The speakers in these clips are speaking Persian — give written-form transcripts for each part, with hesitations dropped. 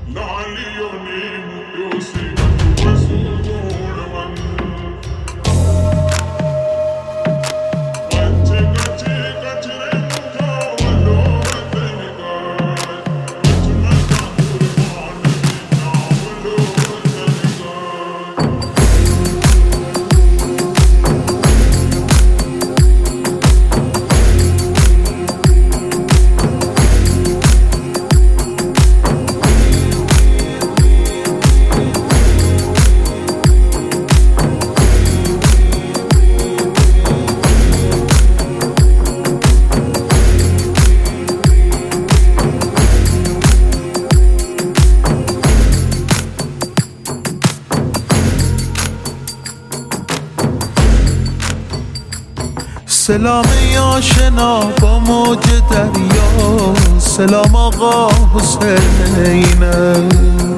سلام آشنا با موج دریا، سلام آقا حسینه،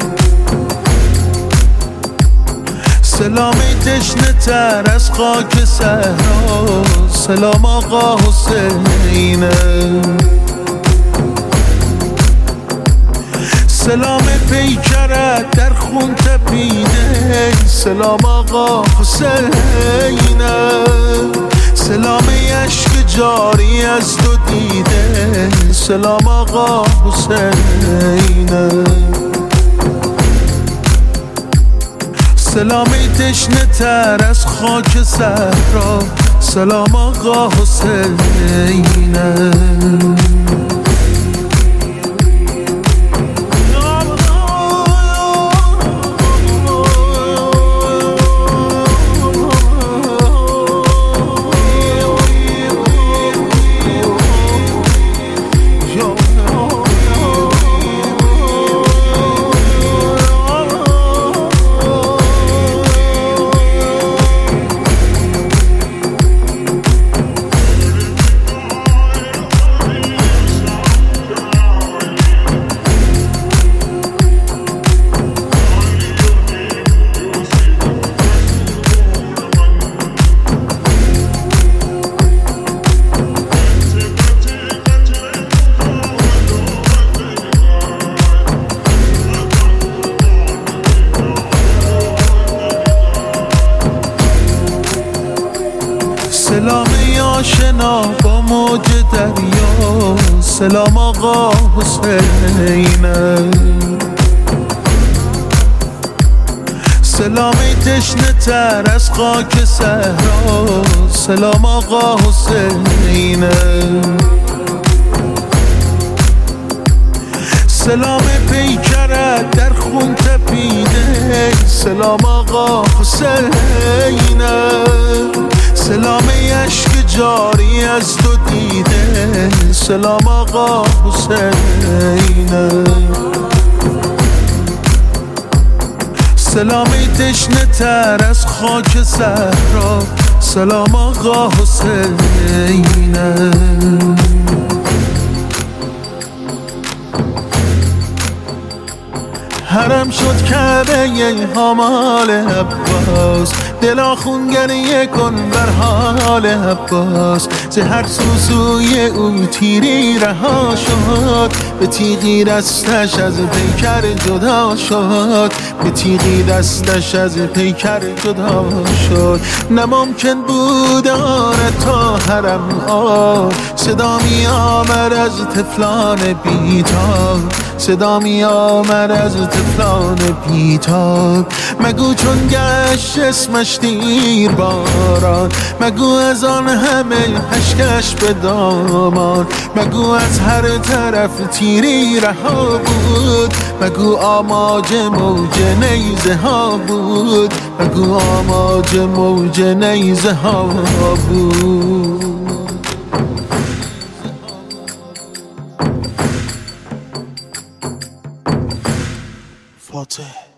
سلامی تشنه تر از خاک صحرا، سلام آقا حسینه، سلام پیکرت در خون تپیده، سلام آقا حسینه، سلام اشک جاری از تو دیده، سلام آقا حسینه، سلامی تشنه تر از خاک صحرا، سلام آقا حسینه. سلام آشنا با موج دریا، سلام آقا حسینه، سلامی تشنه تر از خاک صحرا، سلام آقا حسینه، سلام پیکرت در خون تپیده، سلام آقا حسینه، سلام اشک جاری از تو دیده، سلام آقا حسینه، سلامی تشنه تر از خاک صحرا، سلام آقا حسینه. حرم شد کعبه حمال عباس، دلا خونگریه کن بر حال عباس، ز هر سوی او تیری رها شد، به تیغی دستش از پیکر جدا شد، به تیغی دستش از پیکر جدا شد. نممکن بود آن تا حرم آب، صدا می آمد از طفلان بیتاب، صدا می آمد از طفلان بیتاب. مگو چون گشت اسمش دیر باران، مگو از آن همه اشکش به دامان، مگو از هر طرف تیری رها بود، مگو آماج موج نیزه ها بود، مگو آماج موج نیزه ها بود. فاتح